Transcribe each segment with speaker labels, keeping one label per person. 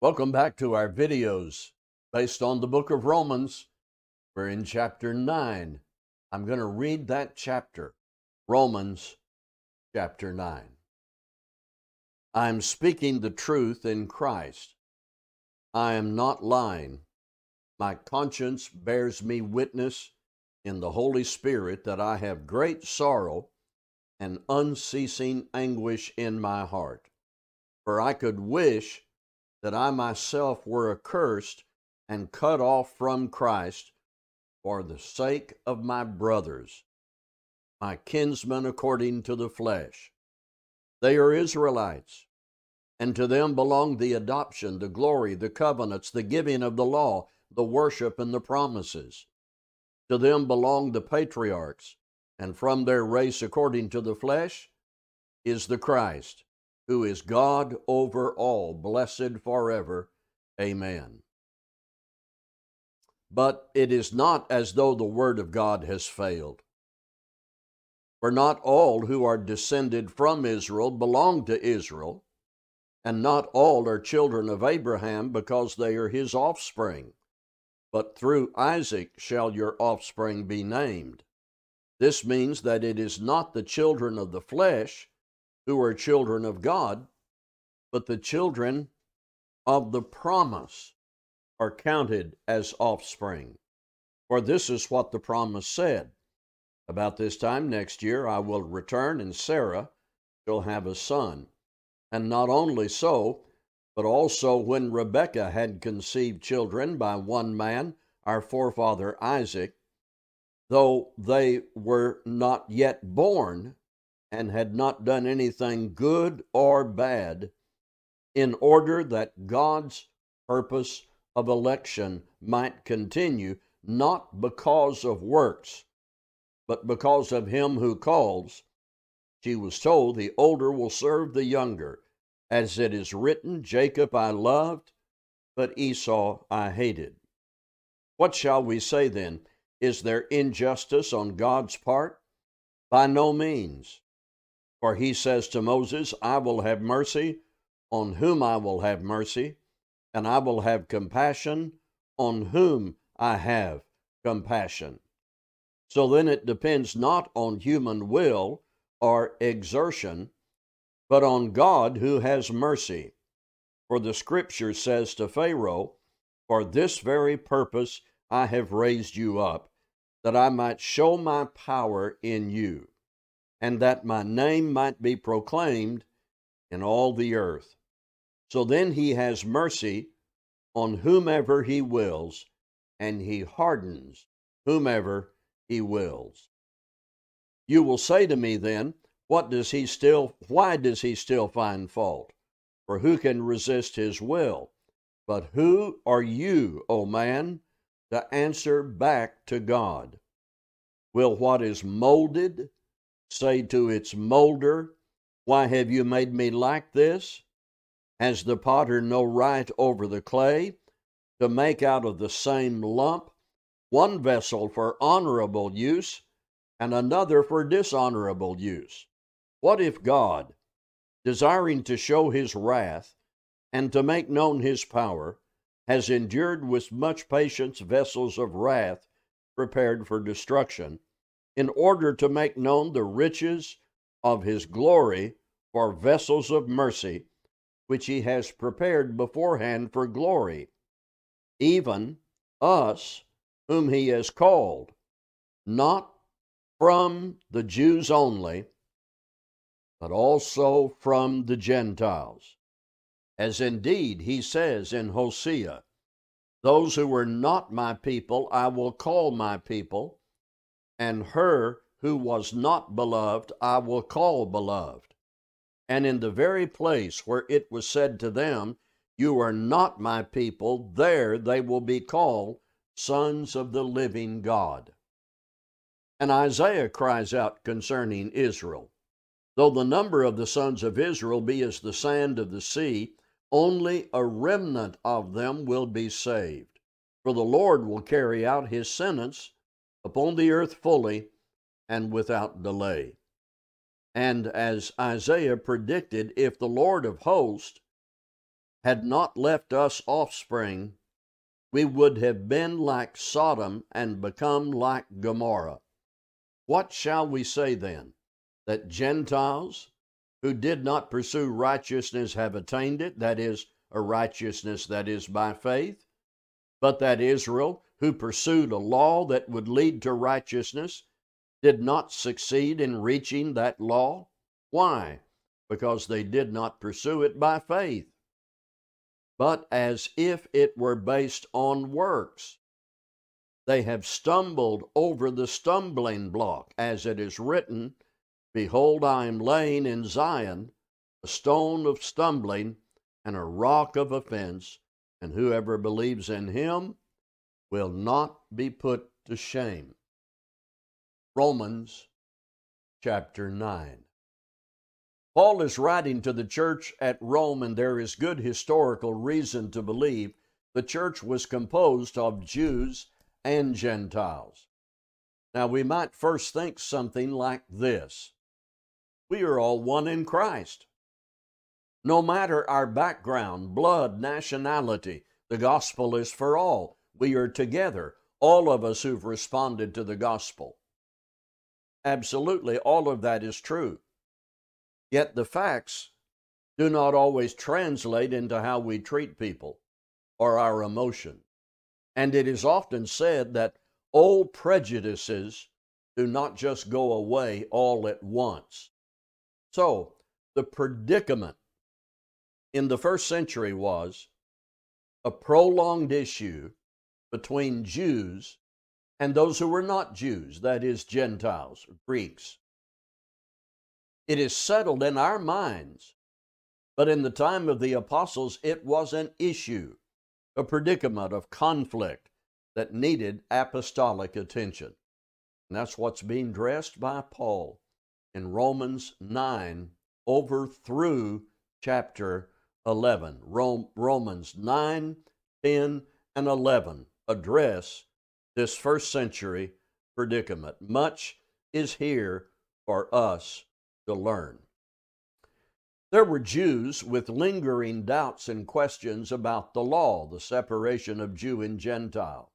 Speaker 1: Welcome back to our videos based on the book of Romans. We're in chapter 9. I'm going to read that chapter, Romans chapter 9. I'm speaking the truth in Christ. I am not lying. My conscience bears me witness in the Holy Spirit that I have great sorrow and unceasing anguish in my heart. For I could wish that I myself were accursed and cut off from Christ for the sake of my brothers, my kinsmen according to the flesh. They are Israelites, and to them belong the adoption, the glory, the covenants, the giving of the law, the worship, and the promises. To them belong the patriarchs, and from their race according to the flesh is the Christ, who is God over all, blessed forever. Amen. But it is not as though the word of God has failed. For not all who are descended from Israel belong to Israel, and not all are children of Abraham because they are his offspring. But through Isaac shall your offspring be named. This means that it is not the children of the flesh who are children of God, but the children of the promise are counted as offspring. For this is what the promise said: about this time next year I will return, and Sarah shall have a son. And not only so, but also when Rebekah had conceived children by one man, our forefather Isaac, though they were not yet born, and had not done anything good or bad, in order that God's purpose of election might continue, not because of works, but because of him who calls. She was told, the older will serve the younger, as it is written, Jacob I loved, but Esau I hated. What shall we say then? Is there injustice on God's part? By no means. For he says to Moses, I will have mercy on whom I will have mercy, and I will have compassion on whom I have compassion. So then it depends not on human will or exertion, but on God who has mercy. For the Scripture says to Pharaoh, for this very purpose I have raised you up, that I might show my power in you, and that my name might be proclaimed in all the earth. So then he has mercy on whomever he wills, and he hardens whomever he wills. You will say to me then, why does he still find fault? For who can resist his will? But who are you, O man, to answer back to God? Will what is molded say to its molder, why have you made me like this? Has the potter no right over the clay to make out of the same lump one vessel for honorable use and another for dishonorable use? What if God, desiring to show his wrath and to make known his power, has endured with much patience vessels of wrath prepared for destruction, in order to make known the riches of his glory for vessels of mercy, which he has prepared beforehand for glory, even us whom he has called, not from the Jews only, but also from the Gentiles. As indeed he says in Hosea, those who were not my people I will call my people, and her who was not beloved I will call beloved. And in the very place where it was said to them, you are not my people, there they will be called sons of the living God. And Isaiah cries out concerning Israel, though the number of the sons of Israel be as the sand of the sea, only a remnant of them will be saved. For the Lord will carry out his sentence upon the earth fully and without delay. And as Isaiah predicted, if the Lord of hosts had not left us offspring, we would have been like Sodom and become like Gomorrah. What shall we say then? That Gentiles who did not pursue righteousness have attained it, that is, a righteousness that is by faith, but that Israel, who pursued a law that would lead to righteousness, did not succeed in reaching that law? Why? Because they did not pursue it by faith, but as if it were based on works. They have stumbled over the stumbling block, as it is written, Behold, I am laying in Zion a stone of stumbling and a rock of offense, and whoever believes in him will not be put to shame. Romans chapter 9. Paul is writing to the church at Rome, and there is good historical reason to believe the church was composed of Jews and Gentiles. Now, we might first think something like this: we are all one in Christ. No matter our background, blood, nationality, the gospel is for all. We are together, all of us who've responded to the gospel. Absolutely, all of that is true. Yet the facts do not always translate into how we treat people or our emotions. And it is often said that old prejudices do not just go away all at once. So, the predicament in the first century was a prolonged issue between Jews and those who were not Jews, that is, Gentiles, Greeks. It is settled in our minds, but in the time of the apostles, it was an issue, a predicament of conflict that needed apostolic attention. And that's what's being addressed by Paul in Romans 9 over through chapter 11. Romans 9, 10, and 11 address this first century predicament. Much is here for us to learn. There were Jews with lingering doubts and questions about the law, the separation of Jew and Gentile.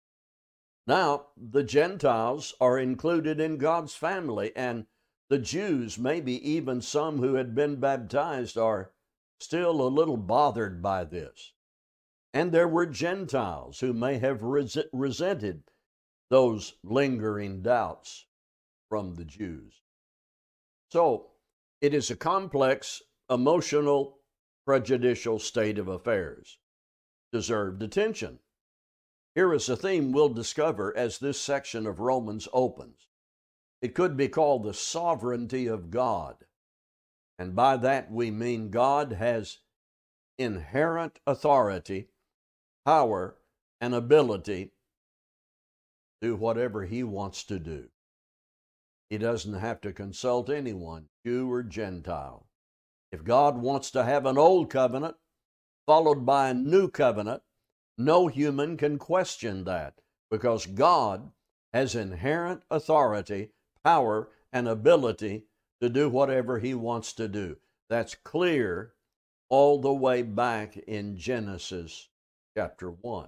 Speaker 1: Now, the Gentiles are included in God's family, and the Jews, maybe even some who had been baptized, are still a little bothered by this. And there were Gentiles who may have resented those lingering doubts from the Jews. So, it is a complex, emotional, prejudicial state of affairs. Deserved attention. Here is a theme we'll discover as this section of Romans opens. It could be called the sovereignty of God. And by that we mean God has inherent authority, power, and ability to do whatever He wants to do. He doesn't have to consult anyone, Jew or Gentile. If God wants to have an old covenant followed by a new covenant, no human can question that, because God has inherent authority, power, and ability to do whatever He wants to do. That's clear all the way back in Genesis chapter 1.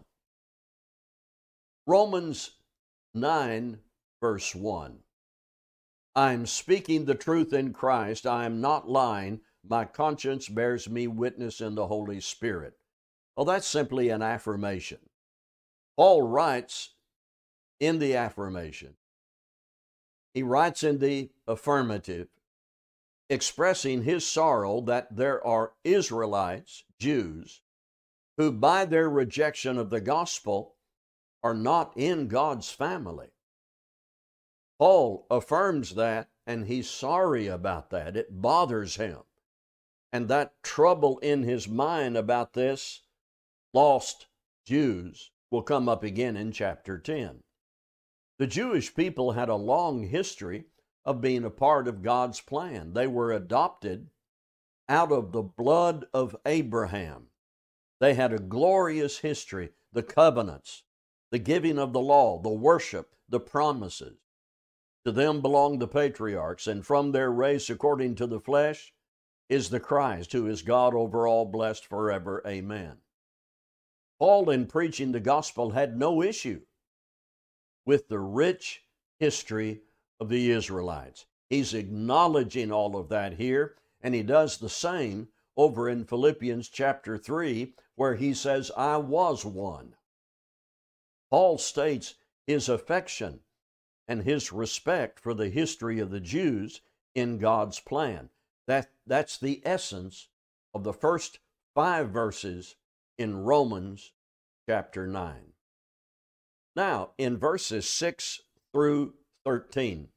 Speaker 1: Romans 9, verse 1. I am speaking the truth in Christ. I am not lying. My conscience bears me witness in the Holy Spirit. Well, that's simply an affirmation. Paul writes in the affirmation. He writes in the affirmative, expressing his sorrow that there are Israelites, Jews, who by their rejection of the gospel are not in God's family. Paul affirms that, and he's sorry about that. It bothers him. And that trouble in his mind about this lost Jews will come up again in chapter 10. The Jewish people had a long history of being a part of God's plan. They were adopted out of the blood of Abraham. They had a glorious history, the covenants, the giving of the law, the worship, the promises. To them belonged the patriarchs, and from their race, according to the flesh, is the Christ, who is God over all, blessed forever. Amen. Paul, in preaching the gospel, had no issue with the rich history of the Israelites. He's acknowledging all of that here, and he does the same over in Philippians chapter 3, where he says, I was one. Paul states his affection and his respect for the history of the Jews in God's plan. That's the essence of the first 5 verses in Romans chapter 9. Now, in verses 6 through 13,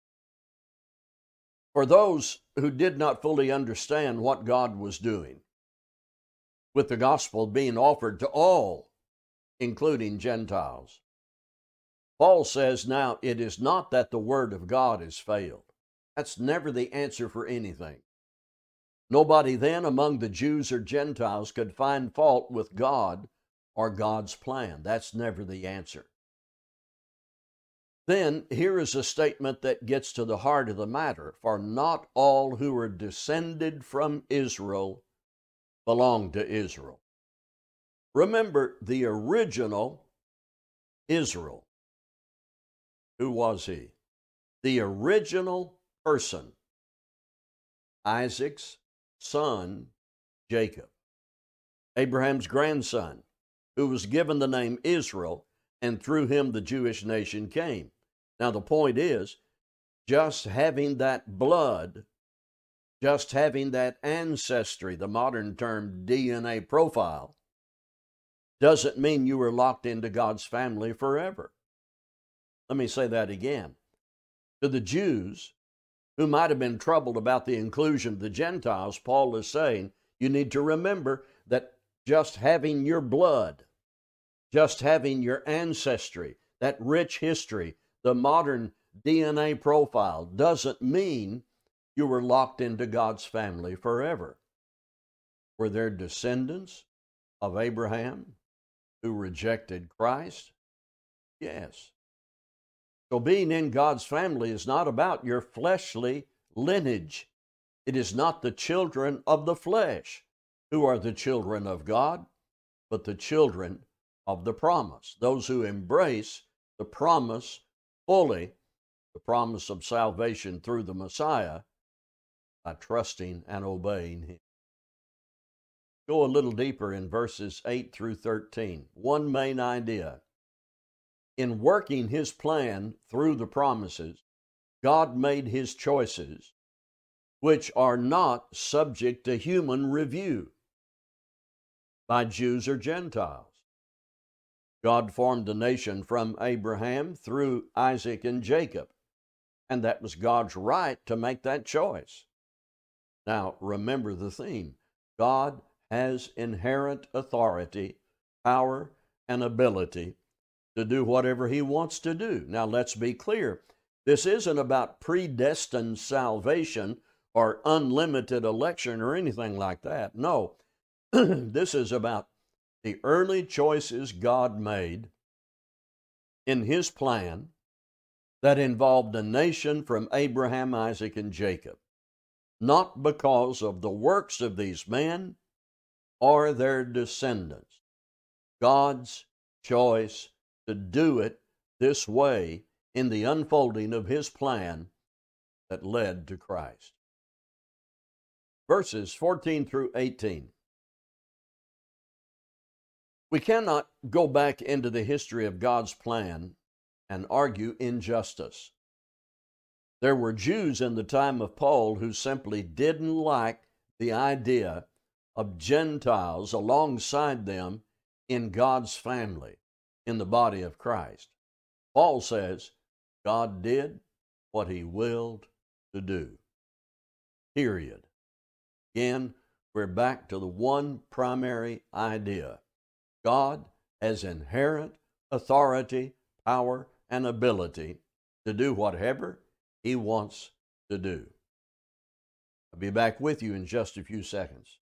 Speaker 1: for those who did not fully understand what God was doing, with the gospel being offered to all, including Gentiles, Paul says, now it is not that the word of God has failed. That's never the answer for anything. Nobody then among the Jews or Gentiles could find fault with God or God's plan. That's never the answer. Then here is a statement that gets to the heart of the matter. For not all who are descended from Israel belong to Israel. Remember the original Israel. Who was he? The original person, Isaac's son, Jacob, Abraham's grandson, who was given the name Israel, and through him the Jewish nation came. Now the point is, just having that blood, just having that ancestry, the modern term DNA profile, doesn't mean you were locked into God's family forever. Let me say that again. To the Jews who might have been troubled about the inclusion of the Gentiles, Paul is saying, you need to remember that just having your blood, just having your ancestry, that rich history, the modern DNA profile, doesn't mean you were locked into God's family forever. Were there descendants of Abraham who rejected Christ? Yes. So being in God's family is not about your fleshly lineage. It is not the children of the flesh who are the children of God, but the children of the promise. Those who embrace the promise fully, the promise of salvation through the Messiah, by trusting and obeying Him. Go a little deeper in verses 8 through 13. One main idea. In working His plan through the promises, God made His choices, which are not subject to human review by Jews or Gentiles. God formed a nation from Abraham through Isaac and Jacob, and that was God's right to make that choice. Now, remember the theme. God has inherent authority, power, and ability to do whatever He wants to do. Now, let's be clear. This isn't about predestined salvation or unlimited election or anything like that. No, this is about the early choices God made in His plan that involved a nation from Abraham, Isaac, and Jacob. Not because of the works of these men or their descendants. God's choice to do it this way in the unfolding of His plan that led to Christ. Verses 14 through 18. We cannot go back into the history of God's plan and argue injustice. There were Jews in the time of Paul who simply didn't like the idea of Gentiles alongside them in God's family, in the body of Christ. Paul says, God did what He willed to do. Period. Again, we're back to the one primary idea. God has inherent authority, power, and ability to do whatever He wants to do. I'll be back with you in just a few seconds.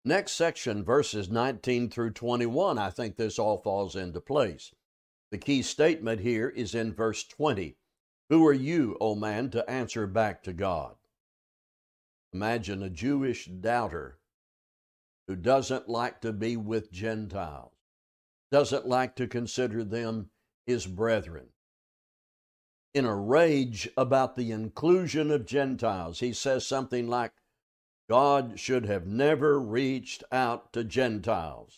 Speaker 1: Next section, verses 19 through 21, I think this all falls into place. The key statement here is in verse 20. Who are you, O man, to answer back to God? Imagine a Jewish doubter who doesn't like to be with Gentiles, doesn't like to consider them his brethren. In a rage about the inclusion of Gentiles, he says something like, God should have never reached out to Gentiles.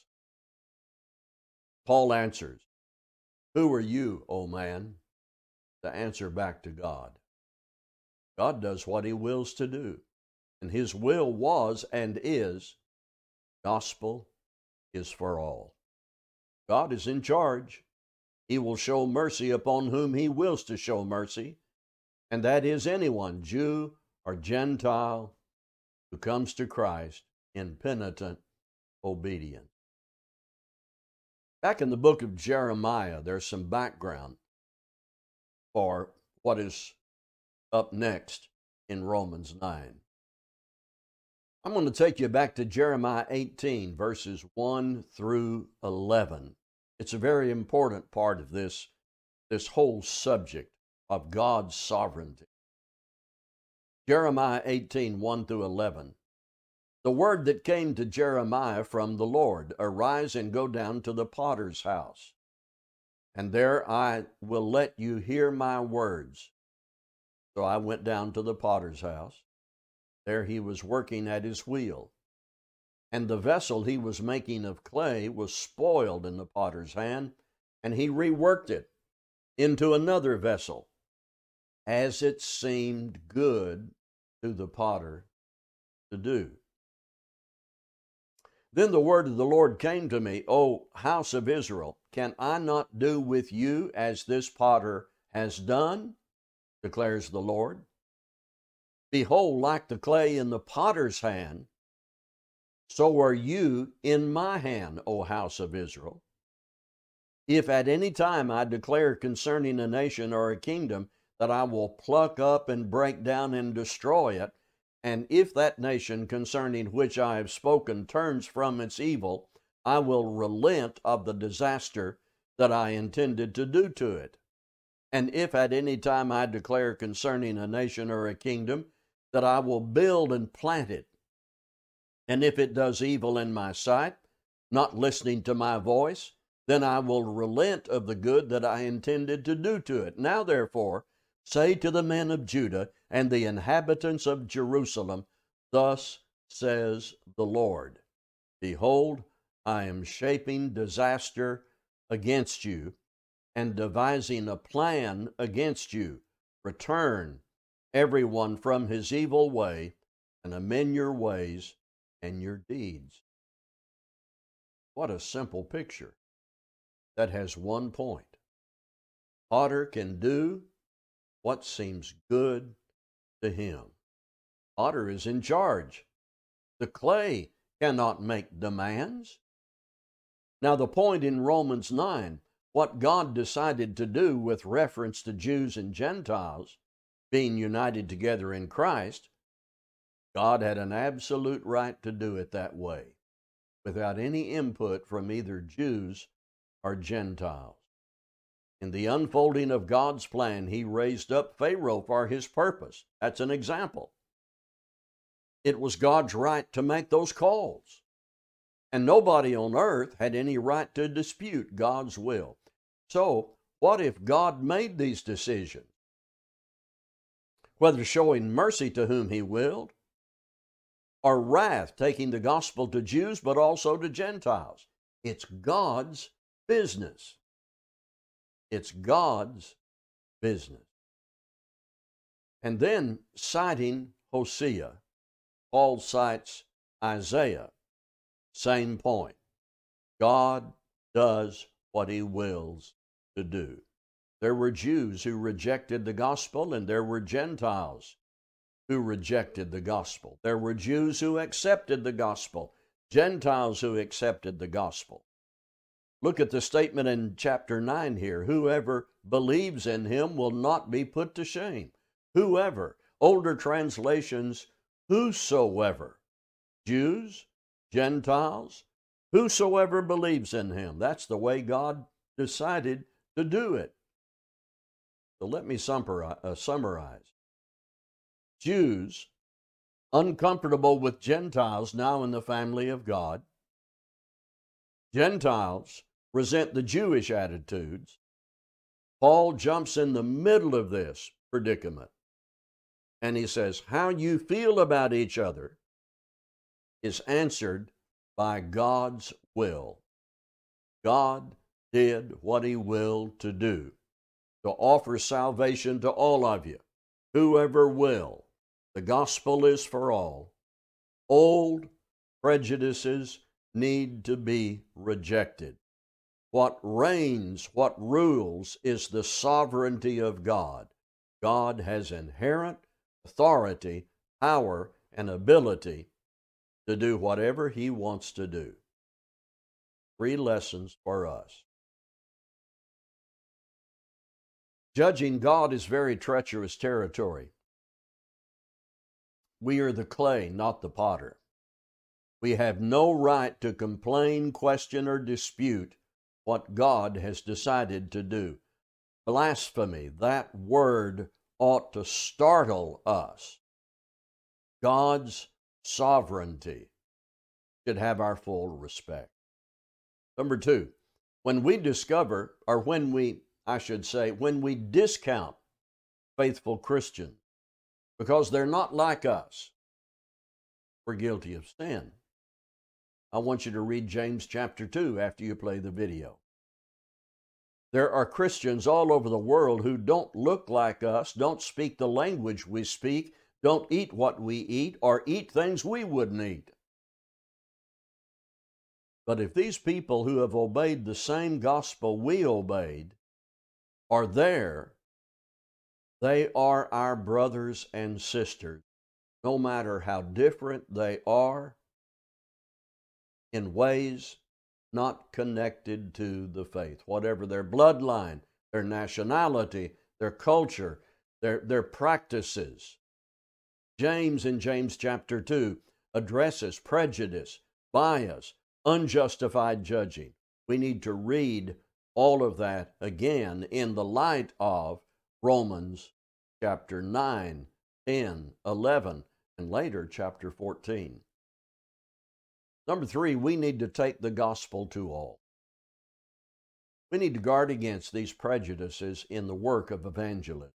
Speaker 1: Paul answers, who are you, O man, to answer back to God? God does what he wills to do, and his will was and is, gospel is for all. God is in charge. He will show mercy upon whom he wills to show mercy, and that is anyone, Jew or Gentile, who comes to Christ in penitent obedience. Back in the book of Jeremiah, there's some background for what is up next in Romans 9. I'm going to take you back to Jeremiah 18, verses 1 through 11. It's a very important part of this whole subject of God's sovereignty. Jeremiah 18, 1 through 11. The word that came to Jeremiah from the Lord, arise and go down to the potter's house, and there I will let you hear my words. So I went down to the potter's house. There he was working at his wheel, and the vessel he was making of clay was spoiled in the potter's hand, and he reworked it into another vessel, as it seemed good to the potter to do. Then the word of the Lord came to me, O house of Israel, can I not do with you as this potter has done? Declares the Lord. Behold, like the clay in the potter's hand, so are you in my hand, O house of Israel. If at any time I declare concerning a nation or a kingdom that I will pluck up and break down and destroy it, and if that nation concerning which I have spoken turns from its evil, I will relent of the disaster that I intended to do to it. And if at any time I declare concerning a nation or a kingdom that I will build and plant it, and if it does evil in my sight, not listening to my voice, then I will relent of the good that I intended to do to it. Now therefore, say to the men of Judah and the inhabitants of Jerusalem, thus says the Lord, behold, I am shaping disaster against you and devising a plan against you. Return, everyone from his evil way, and amend your ways and your deeds. What a simple picture that has one point. Potter can do what seems good to him. Potter is in charge. The clay cannot make demands. Now, the point in Romans 9, what God decided to do with reference to Jews and Gentiles being united together in Christ, God had an absolute right to do it that way, without any input from either Jews or Gentiles. In the unfolding of God's plan, he raised up Pharaoh for his purpose. That's an example. It was God's right to make those calls. And nobody on earth had any right to dispute God's will. So, what if God made these decisions? Whether showing mercy to whom he willed, or wrath, taking the gospel to Jews but also to Gentiles. It's God's business. It's God's business. And then, citing Hosea, Paul cites Isaiah. Same point. God does what he wills to do. There were Jews who rejected the gospel, and there were Gentiles who rejected the gospel. There were Jews who accepted the gospel, Gentiles who accepted the gospel. Look at the statement in chapter 9 here. Whoever believes in him will not be put to shame. Whoever. Older translations, whosoever. Jews, Gentiles, whosoever believes in him. That's the way God decided to do it. So let me summarize. Jews, uncomfortable with Gentiles now in the family of God. Gentiles resent the Jewish attitudes. Paul jumps in the middle of this predicament, and he says, how you feel about each other is answered by God's will. God did what he willed to do, to offer salvation to all of you, whoever will. The gospel is for all. Old prejudices need to be rejected. What reigns, what rules, is the sovereignty of God. God has inherent authority, power, and ability to do whatever he wants to do. 3 lessons for us. Judging God is very treacherous territory. We are the clay, not the potter. We have no right to complain, question, or dispute what God has decided to do. Blasphemy, that word ought to startle us. God's sovereignty should have our full respect. Number 2, when we discover, or when we discount faithful Christians because they're not like us, we're guilty of sin. I want you to read James chapter 2 after you play the video. There are Christians all over the world who don't look like us, don't speak the language we speak, don't eat what we eat, or eat things we wouldn't eat. But if these people who have obeyed the same gospel we obeyed are there, they are our brothers and sisters, no matter how different they are in ways not connected to the faith, whatever their bloodline, their nationality, their culture, their practices. James in James chapter 2 addresses prejudice, bias, unjustified judging. We need to read all of that again in the light of Romans chapter 9, 10, 11, and later chapter 14. Number 3, we need to take the gospel to all. We need to guard against these prejudices in the work of evangelism.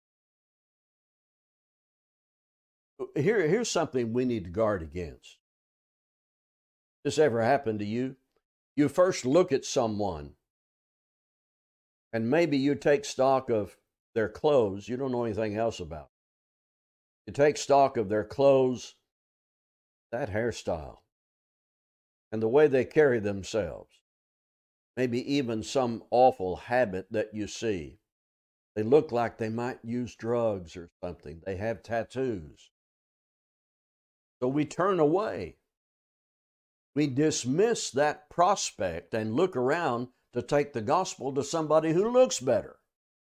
Speaker 1: Here's something we need to guard against. This ever happened to you? You first look at someone, and maybe you take stock of their clothes. You don't know anything else about it. You take stock of their clothes, that hairstyle, and the way they carry themselves. Maybe even some awful habit that you see. They look like they might use drugs or something. They have tattoos. So we turn away. We dismiss that prospect and look around to take the gospel to somebody who looks better.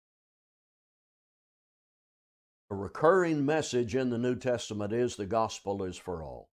Speaker 1: A recurring message in the New Testament is the gospel is for all.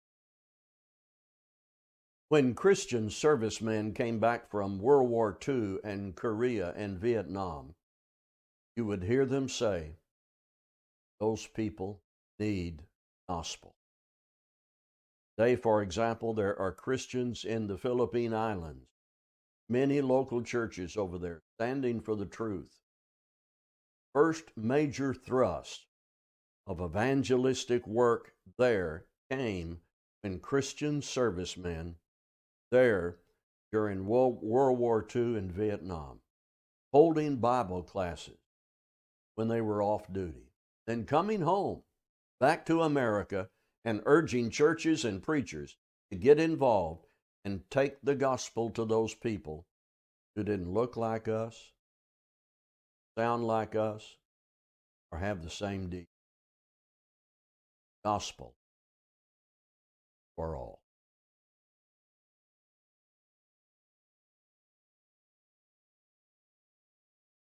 Speaker 1: When Christian servicemen came back from World War II and Korea and Vietnam, you would hear them say, those people need gospel. Today, for example, there are Christians in the Philippine Islands, many local churches over there standing for the truth. First major thrust of evangelistic work there came when Christian servicemen there during World War II in Vietnam, holding Bible classes when they were off duty, then coming home back to America and urging churches and preachers to get involved and take the gospel to those people who didn't look like us, sound like us, or have the same deed. Gospel for all.